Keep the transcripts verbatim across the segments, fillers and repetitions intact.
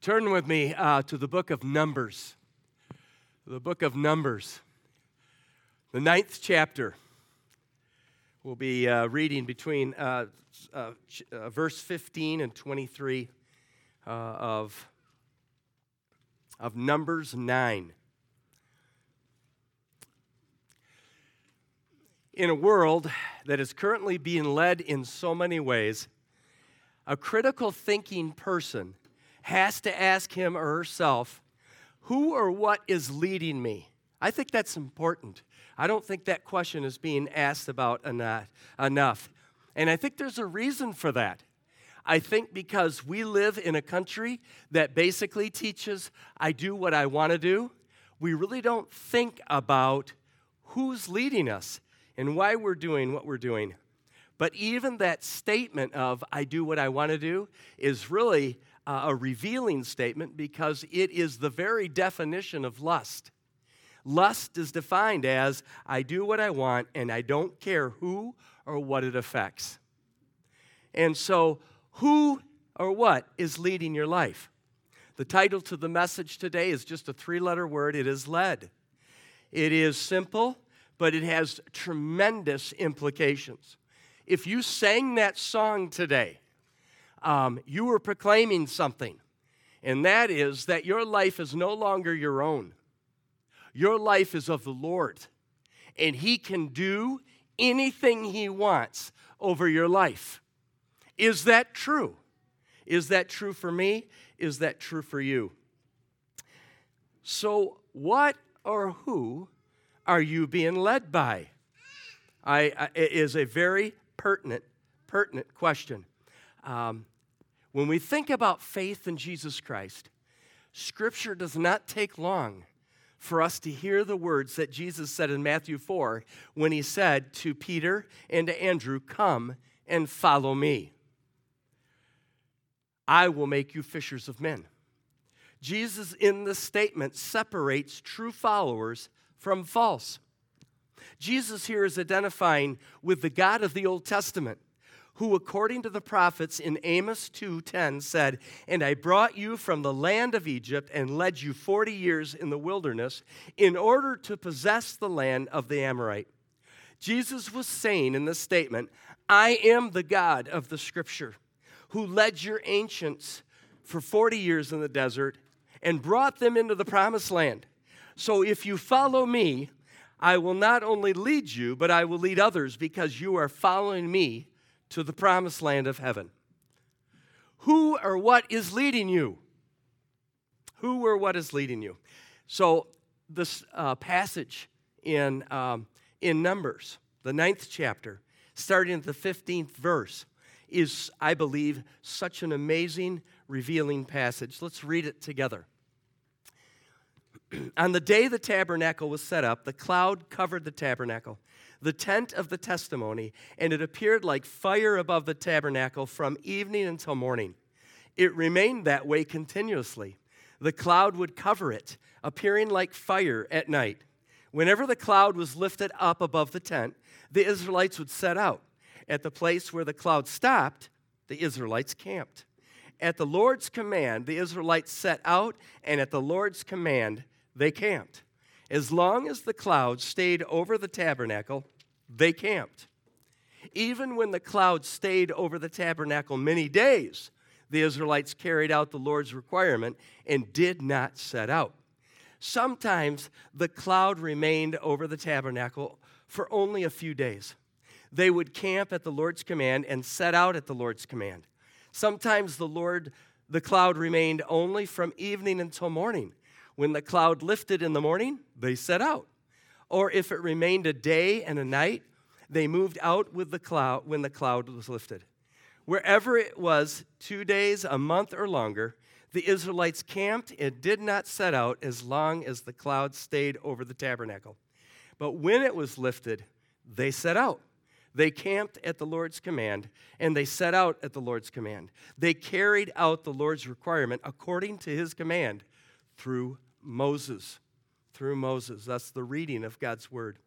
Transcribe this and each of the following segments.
Turn with me uh, to the book of Numbers. The book of Numbers. The ninth chapter. We'll be uh, reading between uh, uh, uh, verse fifteen and twenty-three uh, of, of Numbers nine. In a world that is currently being led in so many ways, a critical thinking person has to ask him or herself, who or what is leading me? I think that's important. I don't think that question is being asked about enough. And I think there's a reason for that. I think because we live in a country that basically teaches, I do what I want to do, we really don't think about who's leading us and why we're doing what we're doing. But even that statement of, I do what I want to do, is really uh, a revealing statement because it is the very definition of lust. Lust is defined as, I do what I want and I don't care who or what it affects. And so, who or what is leading your life? The title to the message today is just a three-letter word. It is led. It is simple, but it has tremendous implications. If you sang that song today, um, you were proclaiming something, and that is that your life is no longer your own. Your life is of the Lord, and He can do anything He wants over your life. Is that true? Is that true for me? Is that true for you? So what or who are you being led by? I, I, it is a very pertinent, pertinent question. Um, when we think about faith in Jesus Christ, Scripture does not take long for us to hear the words that Jesus said in Matthew four when He said to Peter and to Andrew, come and follow me. I will make you fishers of men. Jesus in this statement separates true followers from false. Jesus here is identifying with the God of the Old Testament, who according to the prophets in Amos two ten said, and I brought you from the land of Egypt and led you forty years in the wilderness in order to possess the land of the Amorite. Jesus was saying in this statement, I am the God of the Scripture, who led your ancients for forty years in the desert and brought them into the promised land. So if you follow me, I will not only lead you, but I will lead others because you are following me to the promised land of heaven. Who or what is leading you? Who or what is leading you? So this uh, passage in, um, in Numbers, the ninth chapter, starting at the fifteenth verse, is, I believe, such an amazing, revealing passage. Let's read it together. On the day the tabernacle was set up, the cloud covered the tabernacle, the tent of the testimony, and it appeared like fire above the tabernacle from evening until morning. It remained that way continuously. The cloud would cover it, appearing like fire at night. Whenever the cloud was lifted up above the tent, the Israelites would set out. At the place where the cloud stopped, the Israelites camped. At the Lord's command, the Israelites set out, and at the Lord's command, they camped. As long as the cloud stayed over the tabernacle, they camped. Even when the cloud stayed over the tabernacle many days, the Israelites carried out the Lord's requirement and did not set out. Sometimes the cloud remained over the tabernacle for only a few days. They would camp at the Lord's command and set out at the Lord's command. Sometimes the Lord, the cloud remained only from evening until morning. When the cloud lifted in the morning, they set out. Or if it remained a day and a night, they moved out with the cloud when the cloud was lifted. Wherever it was, two days, a month, or longer, the Israelites camped and did not set out as long as the cloud stayed over the tabernacle. But when it was lifted, they set out. They camped at the Lord's command, and they set out at the Lord's command. They carried out the Lord's requirement according to His command through Moses. Through Moses. That's the reading of God's Word.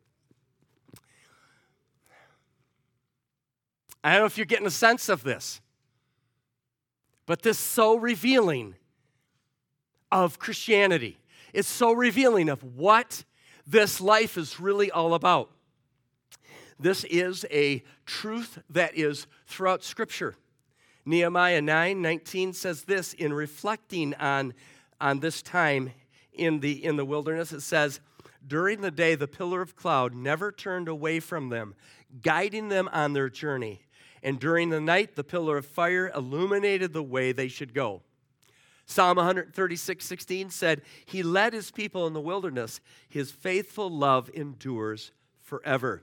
I don't know if you're getting a sense of this, but this is so revealing of Christianity. It's so revealing of what this life is really all about. This is a truth that is throughout Scripture. Nehemiah nine nineteen says this in reflecting on, on this time in the, in the wilderness. It says, during the day, the pillar of cloud never turned away from them, guiding them on their journey. And during the night, the pillar of fire illuminated the way they should go. Psalm one thirty-six sixteen said, he led his people in the wilderness. His faithful love endures forever.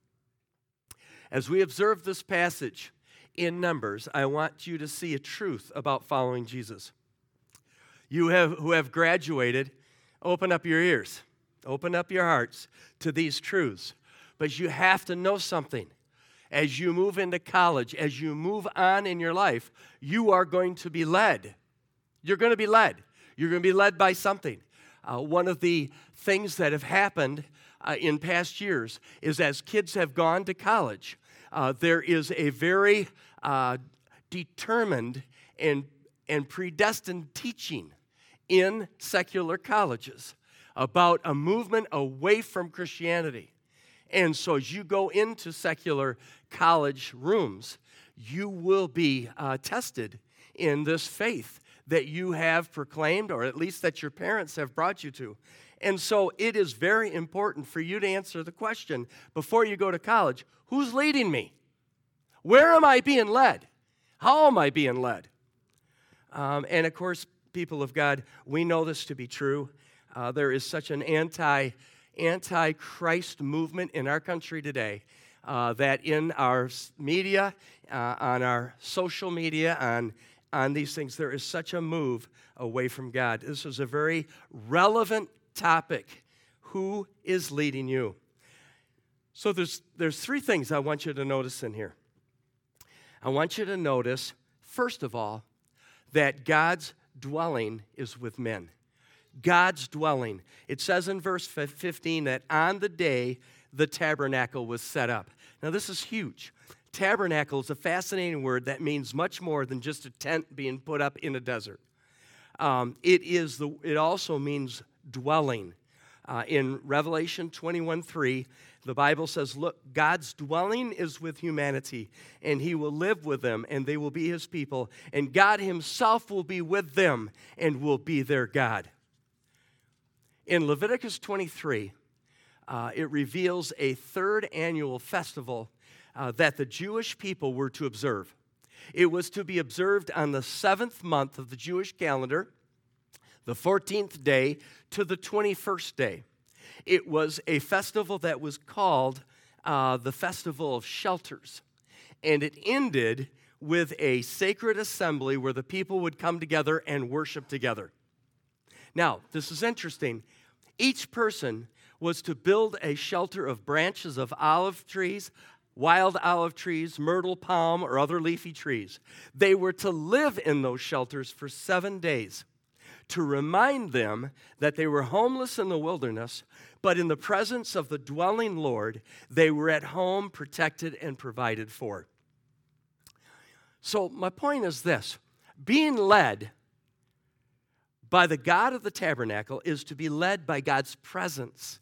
As we observe this passage in Numbers, I want you to see a truth about following Jesus. You have, who have graduated, open up your ears, open up your hearts to these truths. But you have to know something. As you move into college, as you move on in your life, you are going to be led. You're going to be led. You're going to be led by something. Uh, one of the things that have happened uh, in past years is as kids have gone to college, uh, there is a very uh, determined and, and predestined teaching in secular colleges about a movement away from Christianity. And so as you go into secular college rooms, you will be uh, tested in this faith that you have proclaimed, or at least that your parents have brought you to. And so it is very important for you to answer the question before you go to college, who's leading me? Where am I being led? How am I being led? Um, and of course, people of God, we know this to be true. Uh, there is such an anti, anti-Christ movement in our country today uh, that in our media, uh, on our social media, on, on these things, there is such a move away from God. This is a very relevant topic. Who is leading you? So there's, there's three things I want you to notice in here. I want you to notice, first of all, that God's dwelling is with men. God's dwelling. It says in verse fifteen that on the day the tabernacle was set up. Now this is huge. Tabernacle is a fascinating word that means much more than just a tent being put up in a desert. Um, it is the. It also means dwelling. Uh, in Revelation twenty-one three, the Bible says, look, God's dwelling is with humanity, and he will live with them, and they will be his people, and God himself will be with them and will be their God. In Leviticus twenty-three, uh, it reveals a third annual festival uh, that the Jewish people were to observe. It was to be observed on the seventh month of the Jewish calendar, the fourteenth day to the twenty-first day. It was a festival that was called uh, the Festival of Shelters. And it ended with a sacred assembly where the people would come together and worship together. Now, this is interesting. Each person was to build a shelter of branches of olive trees, wild olive trees, myrtle, palm, or other leafy trees. They were to live in those shelters for seven days to remind them that they were homeless in the wilderness, but in the presence of the dwelling Lord, they were at home, protected, and provided for. So my point is this. Being led by the God of the tabernacle is to be led by God's presence.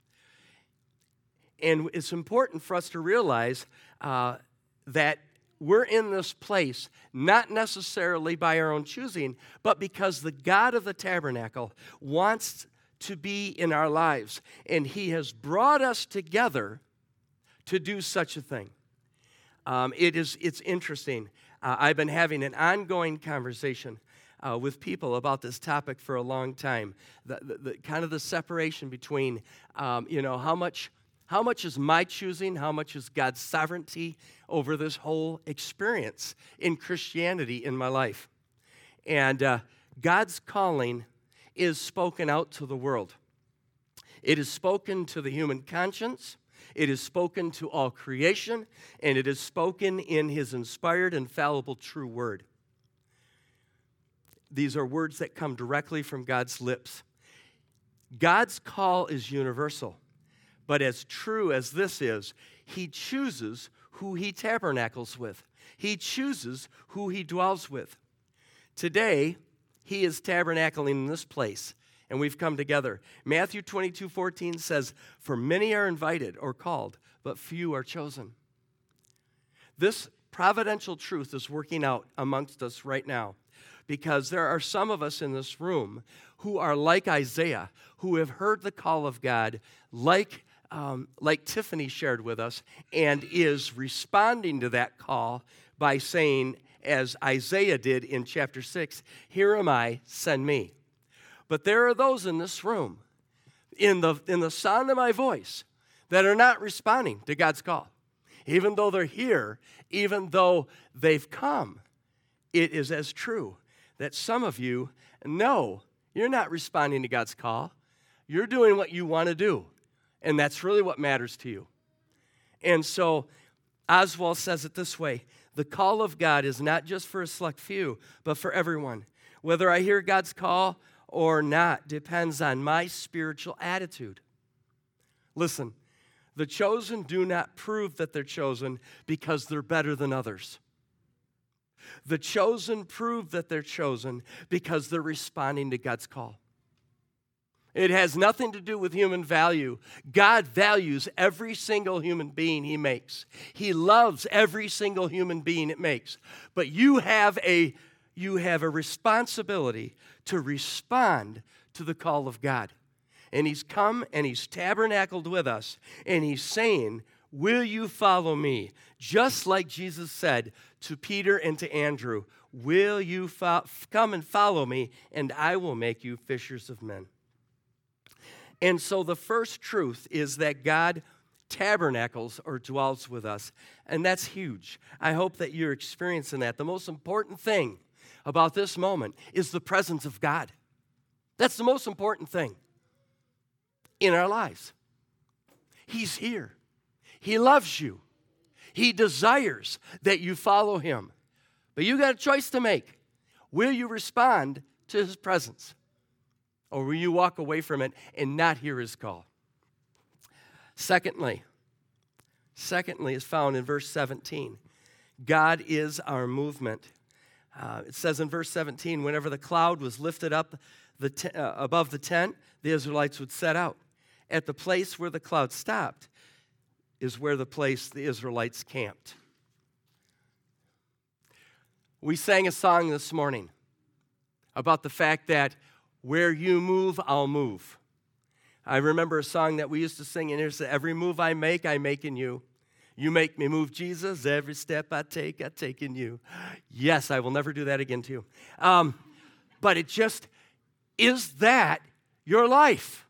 And it's important for us to realize uh, that we're in this place not necessarily by our own choosing, but because the God of the tabernacle wants to be in our lives, and he has brought us together to do such a thing. Um, it is, it's interesting. Uh, I've been having an ongoing conversation uh, with people about this topic for a long time. The, the, the kind of the separation between, um, you know, how much, how much is my choosing, how much is God's sovereignty over this whole experience in Christianity in my life. And uh, God's calling is spoken out to the world. It is spoken to the human conscience. It is spoken to all creation, and it is spoken in his inspired, infallible, true word. These are words that come directly from God's lips. God's call is universal, but as true as this is, he chooses who he tabernacles with. He chooses who he dwells with. Today, He is tabernacling in this place, and we've come together. Matthew twenty-two fourteen says, "For many are invited or called, but few are chosen." This providential truth is working out amongst us right now, because there are some of us in this room who are like Isaiah, who have heard the call of God, like, um, like Tiffany shared with us, and is responding to that call by saying, as Isaiah did in chapter six, "Here am I, send me." But there are those in this room, in the, in the sound of my voice, that are not responding to God's call. Even though they're here, even though they've come, it is as true that some of you know you're not responding to God's call. You're doing what you want to do, and that's really what matters to you. And so Oswald says it this way: the call of God is not just for a select few, but for everyone. Whether I hear God's call or not depends on my spiritual attitude. Listen, the chosen do not prove that they're chosen because they're better than others. The chosen prove that they're chosen because they're responding to God's call. It has nothing to do with human value. God values every single human being He makes. He loves every single human being it makes. But you have a, you have a responsibility to respond to the call of God. And He's come and He's tabernacled with us, and He's saying, "Will you follow me?" Just like Jesus said to Peter and to Andrew, "Will you fo- come and follow me, and I will make you fishers of men." And so the first truth is that God tabernacles or dwells with us, and that's huge. I hope that you're experiencing that. The most important thing about this moment is the presence of God. That's the most important thing in our lives. He's here. He loves you. He desires that you follow Him. But you got a choice to make. Will you respond to His presence? Or will you walk away from it and not hear His call? Secondly, secondly is found in verse seventeen. God is our movement. Uh, it says in verse seventeen, whenever the cloud was lifted up the te- uh, above the tent, the Israelites would set out. At the place where the cloud stopped is where the place the Israelites camped. We sang a song this morning about the fact that where you move, I'll move. I remember a song that we used to sing in here, said, "Every move I make, I make in you. You make me move, Jesus. Every step I take, I take in you." Yes, I will never do that again to you. Um, but it just, is that your life?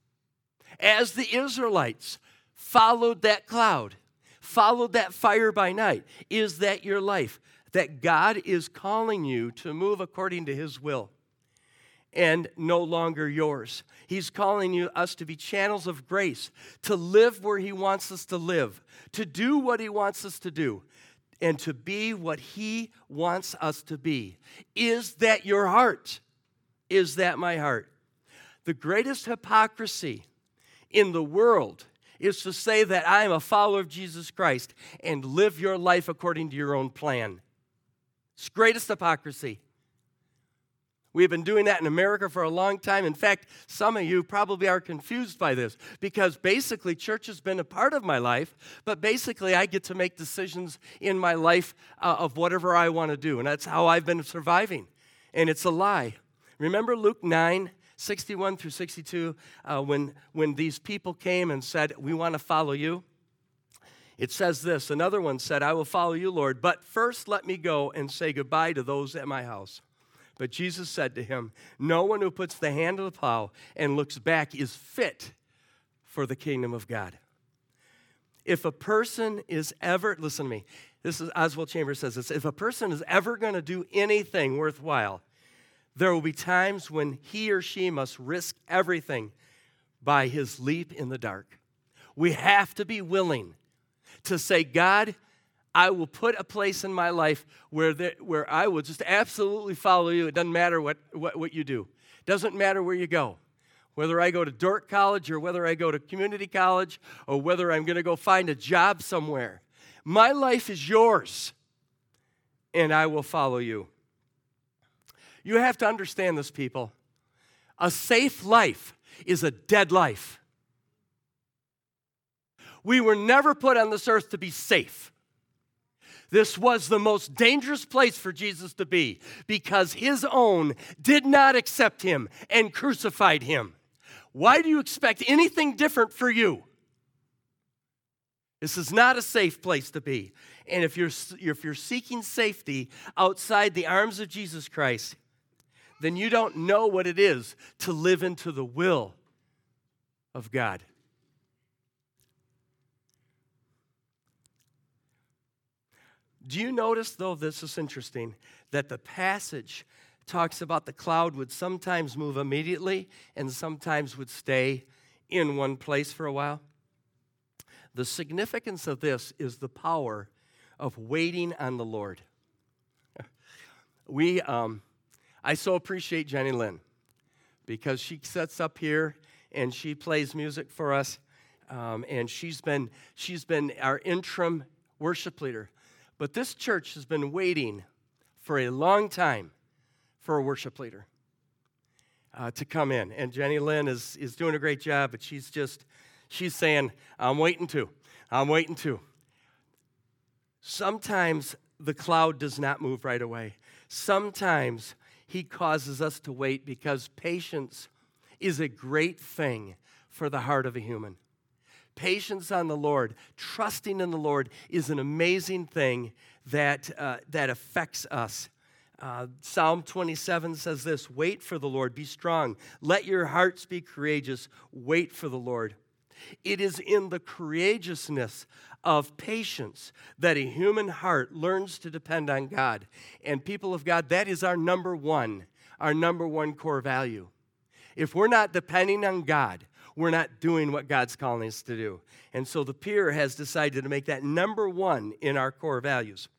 As the Israelites followed that cloud, followed that fire by night, is that your life? That God is calling you to move according to His will and no longer yours. He's calling you, us to be channels of grace, to live where He wants us to live, to do what He wants us to do, and to be what He wants us to be. Is that your heart? Is that my heart? The greatest hypocrisy in the world is to say that I am a follower of Jesus Christ and live your life according to your own plan. It's greatest hypocrisy. We've been doing that in America for a long time. In fact, some of you probably are confused by this because basically church has been a part of my life, but basically I get to make decisions in my life uh, of whatever I want to do, and that's how I've been surviving, and it's a lie. Remember Luke nine, sixty-one through sixty-two, uh, when, when these people came and said, "We want to follow you"? It says this, another one said, "I will follow you, Lord, but first let me go and say goodbye to those at my house." But Jesus said to him, "No one who puts the hand to the plow and looks back is fit for the kingdom of God." If a person is ever, listen to me, this is Oswald Chambers says this, if a person is ever going to do anything worthwhile, there will be times when he or she must risk everything by his leap in the dark. We have to be willing to say, "God, I will put a place in my life where there, where I will just absolutely follow you. It doesn't matter what, what, what you do. It doesn't matter where you go. Whether I go to Dordt College or whether I go to community college or whether I'm going to go find a job somewhere. My life is yours, and I will follow you." You have to understand this, people. A safe life is a dead life. We were never put on this earth to be safe. This was the most dangerous place for Jesus to be because his own did not accept him and crucified him. Why do you expect anything different for you? This is not a safe place to be. And if you're, if you're seeking safety outside the arms of Jesus Christ, then you don't know what it is to live into the will of God. Do you notice, though, this is interesting, that the passage talks about the cloud would sometimes move immediately and sometimes would stay in one place for a while? The significance of this is the power of waiting on the Lord. We, um, I so appreciate Jenny Lynn because she sits up here and she plays music for us, um, and she's been she's been our interim worship leader. But this church has been waiting for a long time for a worship leader uh, to come in. And Jenny Lynn is, is doing a great job, but she's just, she's saying, I'm waiting to. I'm waiting to. Sometimes the cloud does not move right away. Sometimes he causes us to wait because patience is a great thing for the heart of a human. Patience on the Lord, trusting in the Lord is an amazing thing that, uh, that affects us. Uh, Psalm twenty-seven says this, wait for the Lord, be strong. Let your hearts be courageous. Wait for the Lord. It is in the courageousness of patience that a human heart learns to depend on God. And people of God, that is our number one, our number one core value. If we're not depending on God, we're not doing what God's calling us to do. And so the Pier has decided to make that number one in our core values.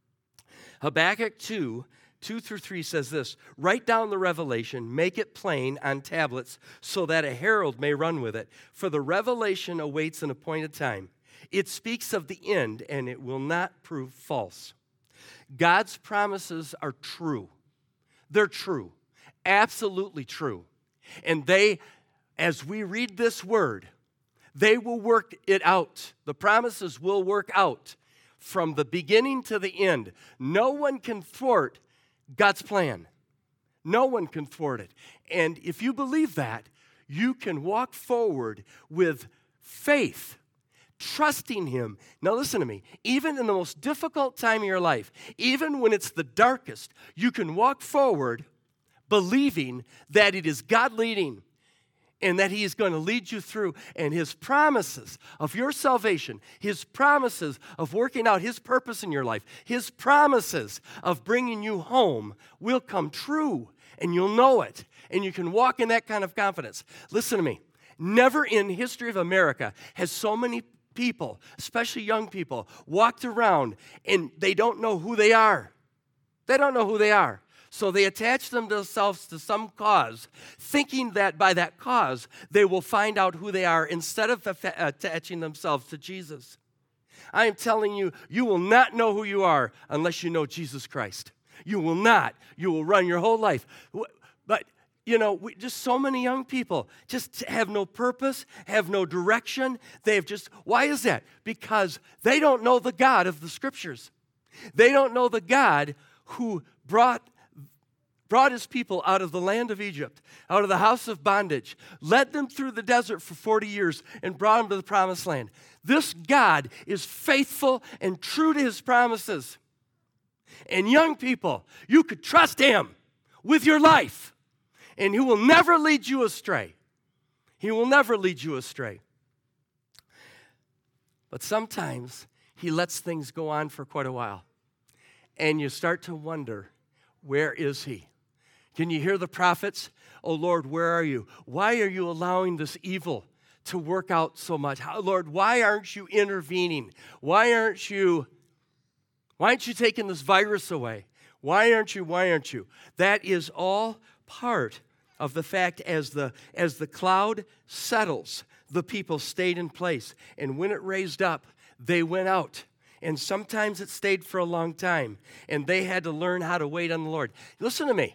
Habakkuk two, two through three says this, write down the revelation, make it plain on tablets so that a herald may run with it. For the revelation awaits an appointed time. It speaks of the end, and it will not prove false. God's promises are true. They're true, absolutely true. And they, as we read this word, they will work it out. The promises will work out from the beginning to the end. No one can thwart God's plan. No one can thwart it. And if you believe that, you can walk forward with faith, trusting him. Now listen to me. Even in the most difficult time of your life, even when it's the darkest, you can walk forward believing that it is God leading and that he is going to lead you through. And his promises of your salvation, his promises of working out his purpose in your life, his promises of bringing you home will come true, and you'll know it. And you can walk in that kind of confidence. Listen to me. Never in the history of America has so many people, especially young people, walked around and they don't know who they are. They don't know who they are. So they attach themselves to some cause, thinking that by that cause, they will find out who they are instead of attaching themselves to Jesus. I am telling you, you will not know who you are unless you know Jesus Christ. You will not. You will run your whole life. But, you know, we, just so many young people just have no purpose, have no direction. They have just, why is that? Because they don't know the God of the Scriptures. They don't know the God who brought brought his people out of the land of Egypt, out of the house of bondage, led them through the desert for forty years, and brought them to the promised land. This God is faithful and true to his promises. And young people, you could trust him with your life, and he will never lead you astray. He will never lead you astray. But sometimes he lets things go on for quite a while, and you start to wonder, where is he? Can you hear the prophets? Oh, Lord, where are you? Why are you allowing this evil to work out so much? How, Lord, why aren't you intervening? Why aren't you, why aren't you taking this virus away? Why aren't you, why aren't you? That is all part of the fact as the, as the cloud settles, the people stayed in place. And when it raised up, they went out. And sometimes it stayed for a long time. And they had to learn how to wait on the Lord. Listen to me.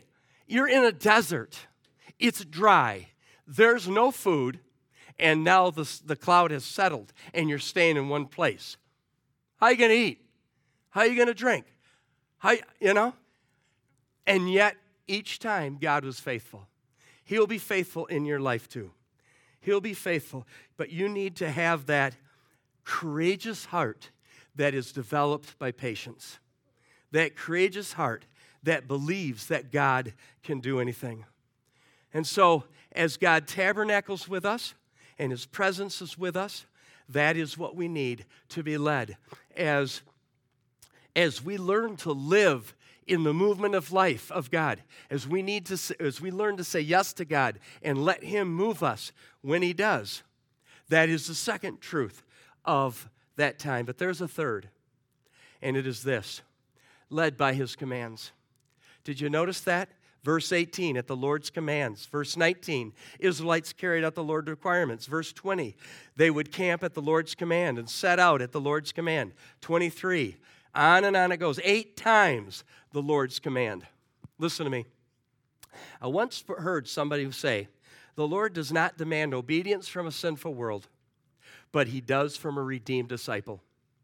You're in a desert. It's dry. There's no food. And now the, the cloud has settled and you're staying in one place. How are you going to eat? How are you going to drink? How, you know? And yet, each time, God was faithful. He'll be faithful in your life too. He'll be faithful. But you need to have that courageous heart that is developed by patience. That courageous heart that believes that God can do anything. And so, as God tabernacles with us, and His presence is with us, that is what we need to be led. As, as we learn to live in the movement of life of God, as we need to, as we learn to say yes to God and let Him move us when He does, that is the second truth of that time. But there's a third, and it is this: led by His commands. Did you notice that? Verse eighteen, at the Lord's commands. Verse nineteen, Israelites carried out the Lord's requirements. Verse twenty, they would camp at the Lord's command and set out at the Lord's command. twenty-three, on and on it goes. Eight times the Lord's command. Listen to me. I once heard somebody say, the Lord does not demand obedience from a sinful world, but He does from a redeemed disciple.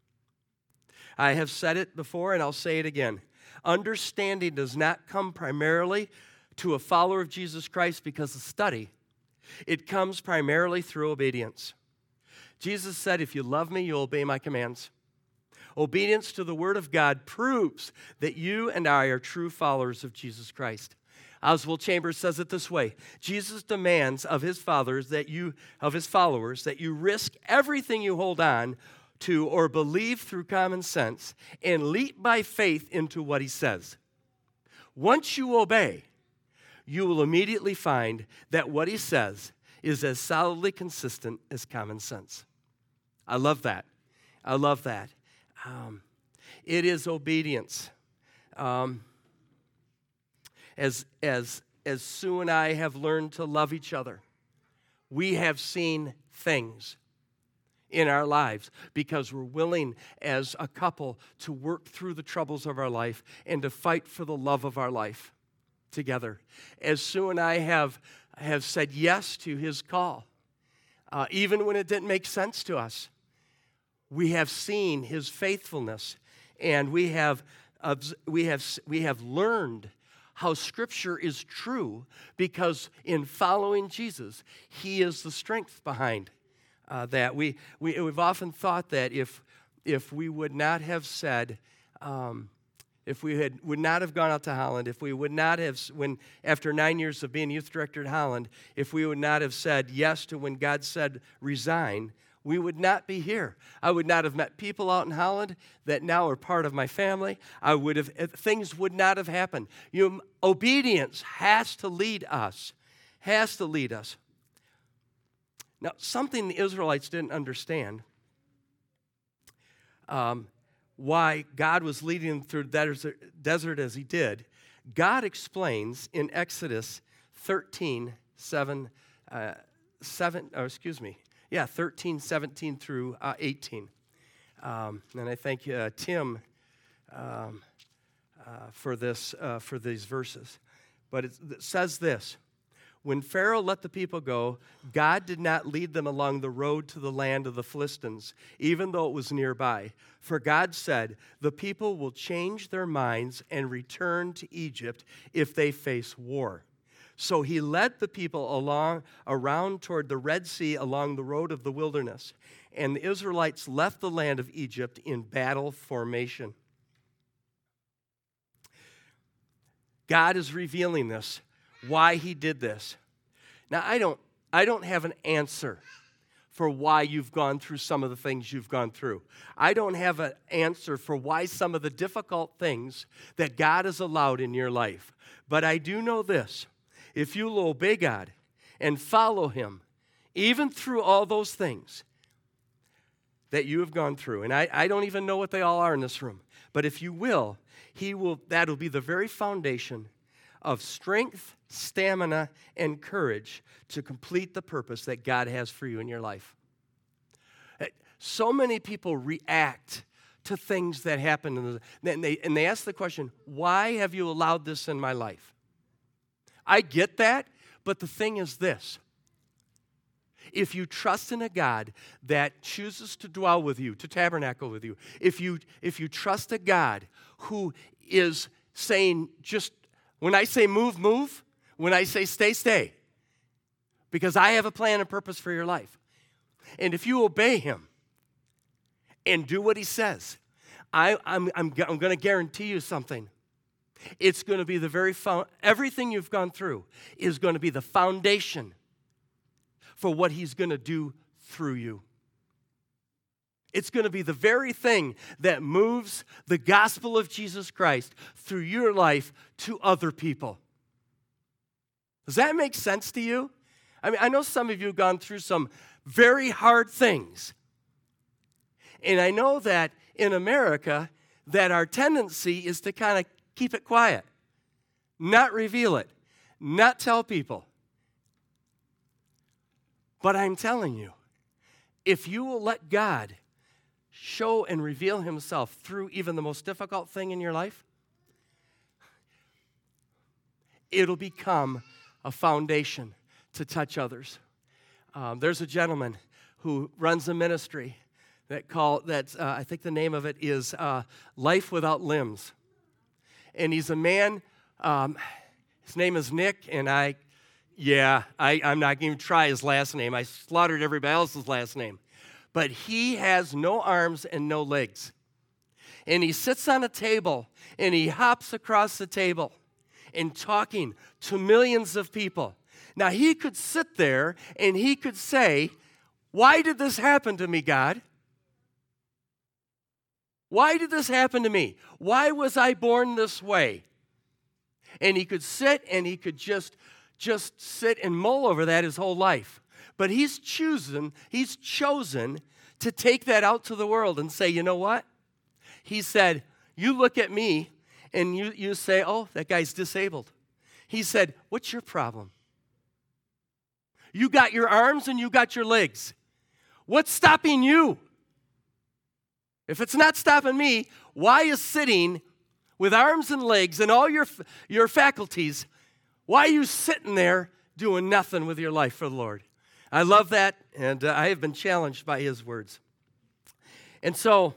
I have said it before and I'll say it again. Understanding does not come primarily to a follower of Jesus Christ because of study. It comes primarily through obedience. Jesus said, if you love me, you'll obey my commands. Obedience to the Word of God proves that you and I are true followers of Jesus Christ. Oswald Chambers says it this way: Jesus demands of his followers that you, of his followers, that you risk everything you hold on to or believe through common sense and leap by faith into what He says. Once you obey, you will immediately find that what He says is as solidly consistent as common sense. I love that. I love that. Um, it is obedience. Um, as, as, as Sue and I have learned to love each other, we have seen things in our lives because we're willing as a couple to work through the troubles of our life and to fight for the love of our life together. As Sue and I have, have said yes to His call, uh, even when it didn't make sense to us, we have seen His faithfulness, and we have, uh, we have, we have learned how Scripture is true because in following Jesus, He is the strength behind Uh, that we, we, we've often thought that if, if we would not have said, um, if we had, would not have gone out to Holland, if we would not have, when after nine years of being youth director at Holland, if we would not have said yes to when God said resign, we would not be here. I would not have met people out in Holland that now are part of my family. I would have, things would not have happened. You know, obedience has to lead us, has to lead us. Now, something the Israelites didn't understand, um, why God was leading them through the desert, desert as He did, God explains in Exodus thirteen, seven, uh, seven, or excuse me, yeah, thirteen, seventeen through uh, eighteen. Um, and I thank uh, Tim um, uh, for this, uh, for these verses. But it, it says this: when Pharaoh let the people go, God did not lead them along the road to the land of the Philistines, even though it was nearby. For God said, the people will change their minds and return to Egypt if they face war. So He led the people along around toward the Red Sea along the road of the wilderness. And the Israelites left the land of Egypt in battle formation. God is revealing this, why He did this. Now, I don't, I don't have an answer for why you've gone through some of the things you've gone through. I don't have an answer for why some of the difficult things that God has allowed in your life. But I do know this: if you'll obey God and follow Him, even through all those things that you have gone through, and I, I don't even know what they all are in this room, but if you will, He will, that'll be the very foundation of strength, stamina, and courage to complete the purpose that God has for you in your life. So many people react to things that happen, and they, and they ask the question, why have you allowed this in my life? I get that, but the thing is this. If you trust in a God that chooses to dwell with you, to tabernacle with you, if you, if you trust a God who is saying just, when I say move, move, when I say stay, stay, because I have a plan and purpose for your life. And if you obey him and do what he says, I, I'm, I'm, I'm going to guarantee you something. It's going to be the very, fo- everything you've gone through is going to be the foundation for what he's going to do through you. It's going to be the very thing that moves the gospel of Jesus Christ through your life to other people. Does that make sense to you? I mean, I know some of you have gone through some very hard things. And I know that in America, that our tendency is to kind of keep it quiet, not reveal it, not tell people. But I'm telling you, if you will let God show and reveal himself through even the most difficult thing in your life, it'll become a foundation to touch others. Um, there's a gentleman who runs a ministry that call that uh, I think the name of it is uh, Life Without Limbs, and he's a man. Um, his name is Nick, and I, yeah, I, I'm not going to try his last name. I slaughtered everybody else's last name, but he has no arms and no legs, and he sits on a table and he hops across the table and talking to millions of people. Now, he could sit there and he could say, why did this happen to me, God? Why did this happen to me? Why was I born this way? And he could sit and he could just, just sit and mull over that his whole life. But he's chosen, he's chosen to take that out to the world and say, you know what? He said, you look at me and you, you say, oh, that guy's disabled. He said, what's your problem? You got your arms and you got your legs. What's stopping you? If it's not stopping me, why is sitting with arms and legs and all your, your faculties, why are you sitting there doing nothing with your life for the Lord? I love that, and uh, I have been challenged by his words. And so,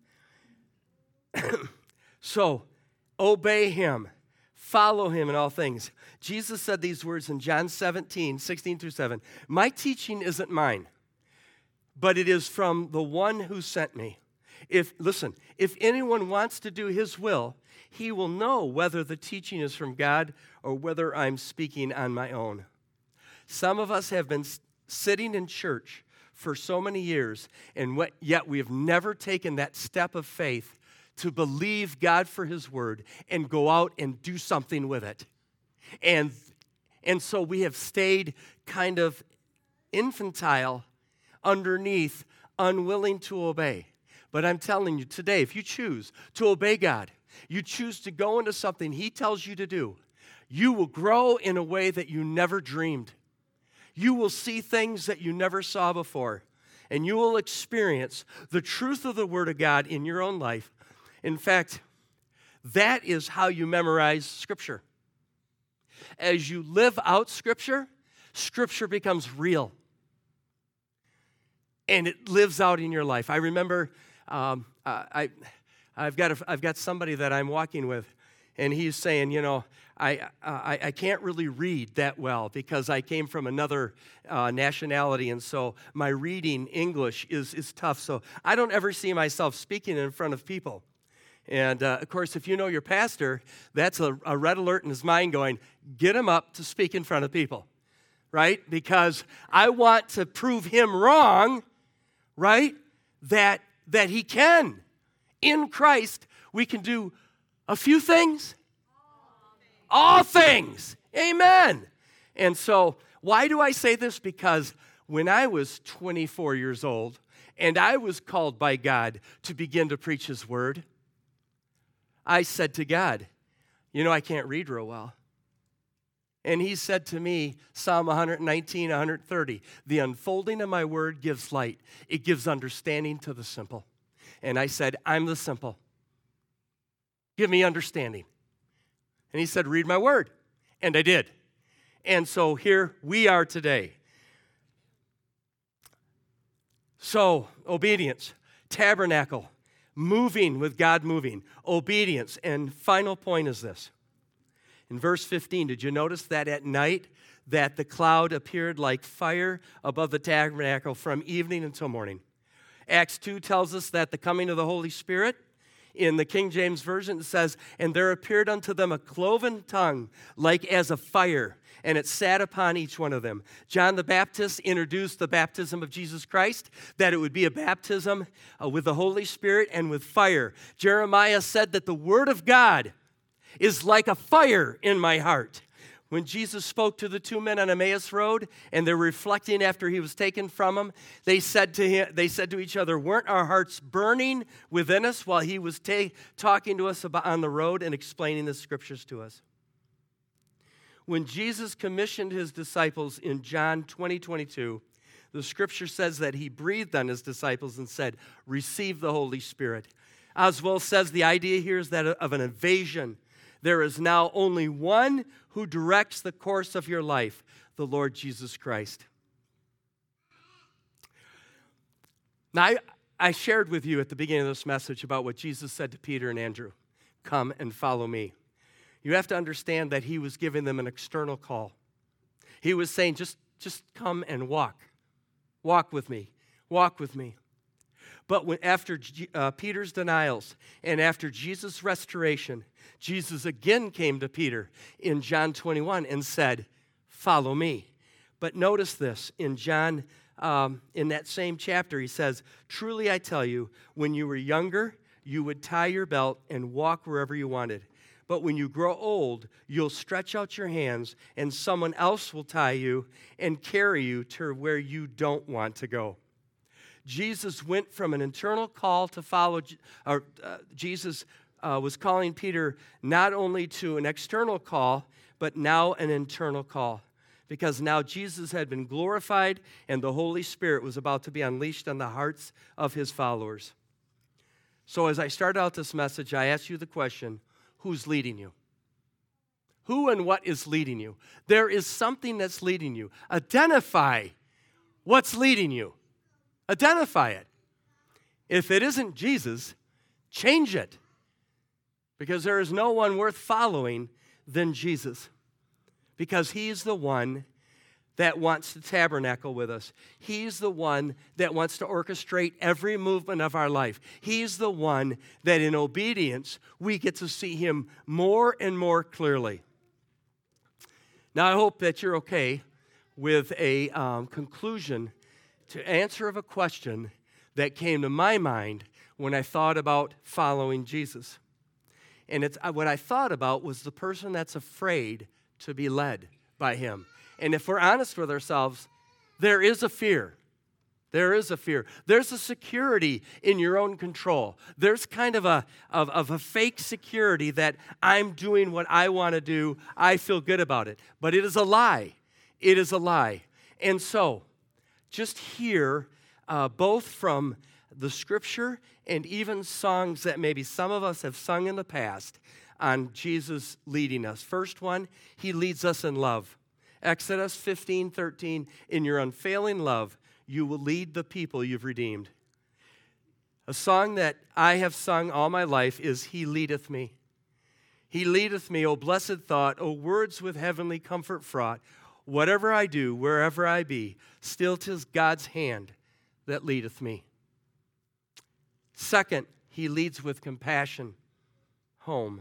so obey him. Follow him in all things. Jesus said these words in John seventeen, sixteen through seven. My teaching isn't mine, but it is from the one who sent me. If, listen, if anyone wants to do his will, he will know whether the teaching is from God or whether I'm speaking on my own. Some of us have been sitting in church for so many years, and what, yet we have never taken that step of faith to believe God for his word and go out and do something with it. And, and so we have stayed kind of infantile underneath, unwilling to obey. But I'm telling you today, if you choose to obey God, you choose to go into something he tells you to do, you will grow in a way that you never dreamed. You will see things that you never saw before, and you will experience the truth of the Word of God in your own life. In fact, that is how you memorize Scripture. As you live out Scripture, Scripture becomes real, and it lives out in your life. I remember um, I, I've got a, I've got somebody that I'm walking with, and he's saying, you know, I, I, I can't really read that well because I came from another uh, nationality, and so my reading English is, is tough. So I don't ever see myself speaking in front of people. And, uh, of course, if you know your pastor, that's a, a red alert in his mind going, get him up to speak in front of people, right? Because I want to prove him wrong, right, that, that he can. In Christ, we can do a few things. All things. Amen. And so, why do I say this? Because when I was twenty-four years old and I was called by God to begin to preach his word, I said to God, you know, I can't read real well. And he said to me, Psalm one nineteen, one thirty, the unfolding of my word gives light. It gives understanding to the simple. And I said, I'm the simple. Give me understanding. And he said, read my word. And I did. And so here we are today. So, obedience, tabernacle, moving with God moving, obedience. And final point is this. In verse fifteen, did you notice that at night that the cloud appeared like fire above the tabernacle from evening until morning? Acts two tells us that the coming of the Holy Spirit, in the King James Version, it says, and there appeared unto them a cloven tongue like as a fire, and it sat upon each one of them. John the Baptist introduced the baptism of Jesus Christ, that it would be a baptism uh, with the Holy Spirit and with fire. Jeremiah said that the Word of God is like a fire in my heart. When Jesus spoke to the two men on Emmaus Road, and they're reflecting after he was taken from them, they said to him, they said to each other, weren't our hearts burning within us while he was ta- talking to us about, on the road and explaining the scriptures to us? When Jesus commissioned his disciples in John twenty twenty-two, the scripture says that he breathed on his disciples and said, receive the Holy Spirit. Oswald says the idea here is that of an invasion. There is now only one who directs the course of your life, the Lord Jesus Christ. Now, I, I shared with you at the beginning of this message about what Jesus said to Peter and Andrew. Come and follow me. You have to understand that he was giving them an external call. He was saying, just, just come and walk. Walk with me. Walk with me. But when, after uh, Peter's denials and after Jesus' restoration, Jesus again came to Peter in John twenty-one and said, follow me. But notice this, in John, um, in that same chapter, he says, truly I tell you, when you were younger, you would tie your belt and walk wherever you wanted. But when you grow old, you'll stretch out your hands and someone else will tie you and carry you to where you don't want to go. Jesus went from an internal call to follow, or uh, Jesus uh, was calling Peter not only to an external call, but now an internal call. Because now Jesus had been glorified and the Holy Spirit was about to be unleashed on the hearts of his followers. So as I start out this message, I ask you the question, who's leading you? Who and what is leading you? There is something that's leading you. Identify what's leading you. Identify it. If it isn't Jesus, change it. Because there is no one worth following than Jesus. Because he's the one that wants to tabernacle with us. He's the one that wants to orchestrate every movement of our life. He's the one that in obedience, we get to see him more and more clearly. Now, I hope that you're okay with a um, conclusion to answer of a question that came to my mind when I thought about following Jesus. And it's what I thought about was the person that's afraid to be led by him. And if we're honest with ourselves, there is a fear. There is a fear. There's a security in your own control. There's kind of a, of, of a fake security that I'm doing what I want to do. I feel good about it. But it is a lie. It is a lie. And so, just hear uh, both from the scripture and even songs that maybe some of us have sung in the past on Jesus leading us. First one, he leads us in love. Exodus fifteen thirteen, in your unfailing love, you will lead the people you've redeemed. A song that I have sung all my life is He Leadeth Me. He leadeth me, O blessed thought, O words with heavenly comfort fraught. Whatever I do, wherever I be, still 'tis God's hand that leadeth me. Second, he leads with compassion home.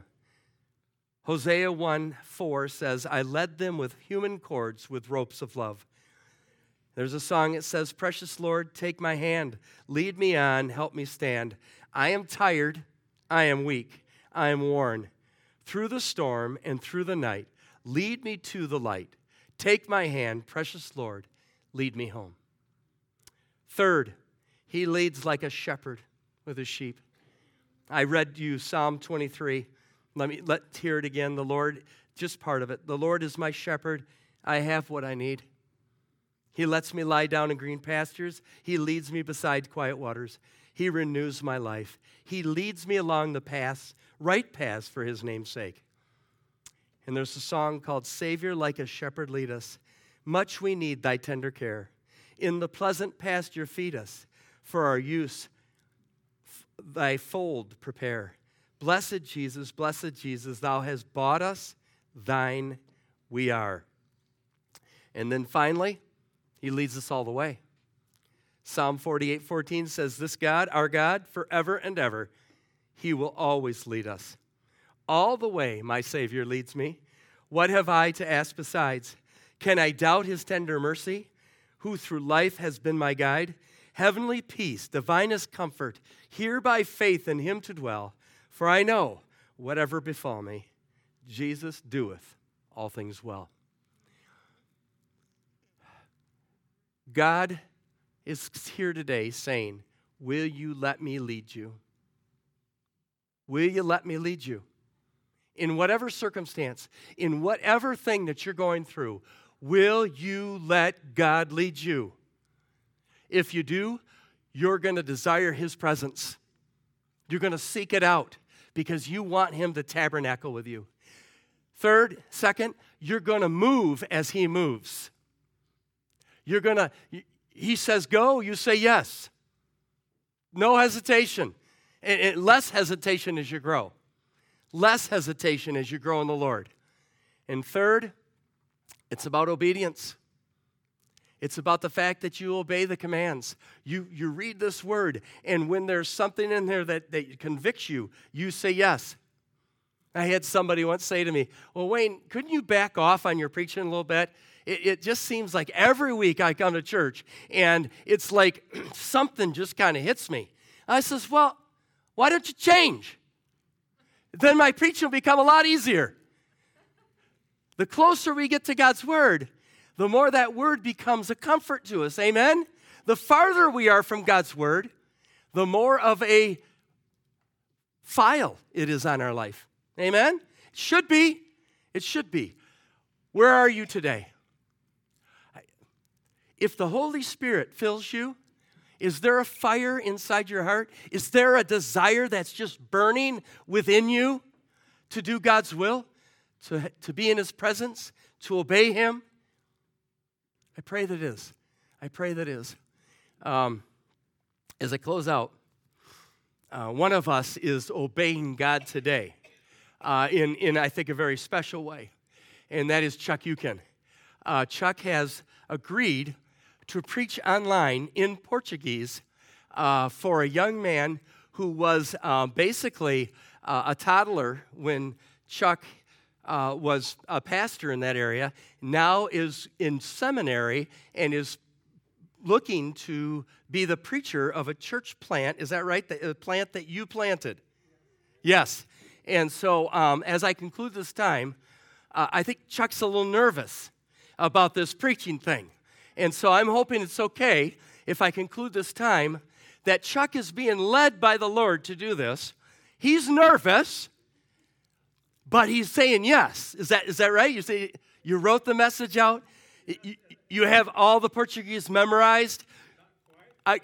Hosea one four says, I led them with human cords, with ropes of love. There's a song that says, precious Lord, take my hand, lead me on, help me stand. I am tired, I am weak, I am worn. Through the storm and through the night, lead me to the light. Take my hand, precious Lord, lead me home. Third, he leads like a shepherd with his sheep. I read you Psalm twenty-three. Let me let's hear it again. The Lord, just part of it. The Lord is my shepherd. I have what I need. He lets me lie down in green pastures. He leads me beside quiet waters. He renews my life. He leads me along the paths, right paths for his name's sake. And there's a song called Savior, Like a Shepherd Lead Us. Much we need thy tender care. In the pleasant pasture feed us. For our use thy fold prepare. Blessed Jesus, blessed Jesus, thou hast bought us, thine we are. And then finally, he leads us all the way. Psalm forty-eight fourteen says, this God, our God, forever and ever, he will always lead us. All the way my Savior leads me. What have I to ask besides? Can I doubt his tender mercy, who through life has been my guide? Heavenly peace, divinest comfort, here by faith in him to dwell. For I know, whatever befall me, Jesus doeth all things well. God is here today saying, will you let me lead you? Will you let me lead you? In whatever circumstance, in whatever thing that you're going through, will you let God lead you? If you do, you're going to desire his presence. You're going to seek it out because you want him to tabernacle with you. Third, second, you're going to move as he moves. You're going to, he says go, you say yes. No hesitation. And, and less hesitation as you grow. Less hesitation as you grow in the Lord. And third, it's about obedience. It's about the fact that you obey the commands. You, you read this word, and when there's something in there that, that convicts you, you say yes. I had somebody once say to me, well, Wayne, couldn't you back off on your preaching a little bit? It, it just seems like every week I come to church, and it's like something just kind of hits me. I says, well, why don't you change? Then my preaching will become a lot easier. The closer we get to God's word, the more that word becomes a comfort to us. Amen? The farther we are from God's word, the more of a file it is on our life. Amen? It should be. It should be. Where are you today? If the Holy Spirit fills you, is there a fire inside your heart? Is there a desire that's just burning within you to do God's will, to, to be in his presence, to obey him? I pray that it is. I pray that it is. Um, as I close out, uh, one of us is obeying God today uh, in, in, I think, a very special way, and that is Chuck Yukin. Uh, Chuck has agreed to preach online in Portuguese uh, for a young man who was uh, basically uh, a toddler when Chuck uh, was a pastor in that area, now is in seminary and is looking to be the preacher of a church plant. Is that right? The, the plant that you planted? Yes. And so um, as I conclude this time, uh, I think Chuck's a little nervous about this preaching thing. And so I'm hoping it's okay if I conclude this time that Chuck is being led by the Lord to do this. He's nervous, but he's saying yes. Is that is that right? You say you wrote the message out. You, you have all the Portuguese memorized. I,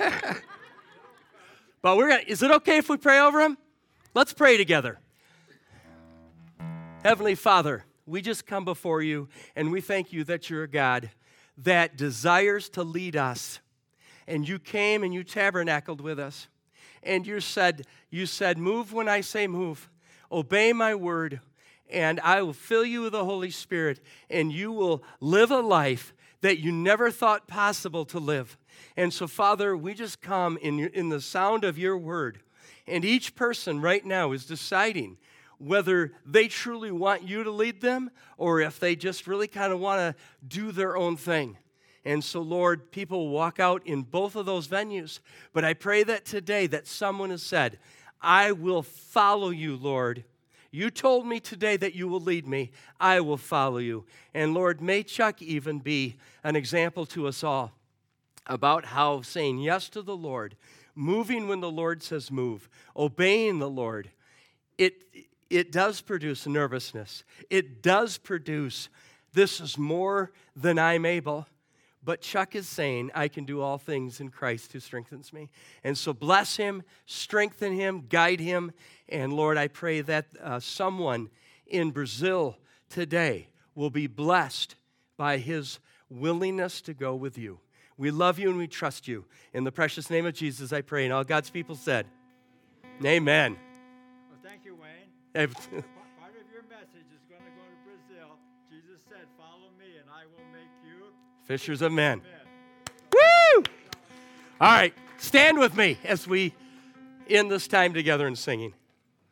but we're gonna. Is it okay if we pray over him? Let's pray together. Heavenly Father, we just come before you, and we thank you that you're a God that desires to lead us. And you came and you tabernacled with us. And you said, you said, move when I say move. Obey my word, and I will fill you with the Holy Spirit, and you will live a life that you never thought possible to live. And so, Father, we just come in, your, in the sound of your word. And each person right now is deciding whether they truly want you to lead them or if they just really kind of want to do their own thing. And so, Lord, people walk out in both of those venues. But I pray that today that someone has said, I will follow you, Lord. You told me today that you will lead me. I will follow you. And, Lord, may Chuck even be an example to us all about how saying yes to the Lord, moving when the Lord says move, obeying the Lord, it It does produce nervousness. It does produce, this is more than I'm able. But Chuck is saying, I can do all things in Christ who strengthens me. And so bless him, strengthen him, guide him. And Lord, I pray that uh, someone in Brazil today will be blessed by his willingness to go with you. We love you and we trust you. In the precious name of Jesus, I pray. And all God's people said, amen. Well, thank you, Wayne. Hey, Part of your message is going to go to Brazil. Jesus said, follow me and I will make you fishers of men. men. Woo! All right, stand with me as we end this time together in singing.